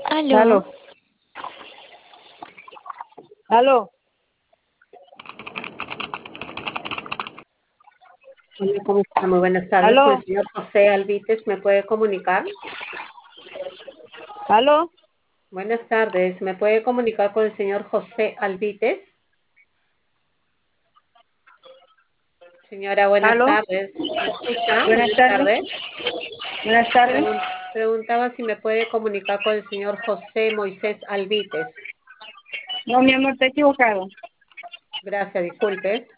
Aló, Aló, aló, Hola, ¿cómo está? Muy buenas tardes. Con el aló, señor José Alvites, ¿me puede comunicar? aló. Buenas tardes. ¿Me puede comunicar con el señor José Alvites? Señora, buenas Aló, tardes. ¿Me escucha? buenas Buenas tardes, tardes. buenas tardes. Preguntaba si me puede comunicar con el señor José Moisés Alvites. No, mi amor, está equivocado. Gracias, disculpe.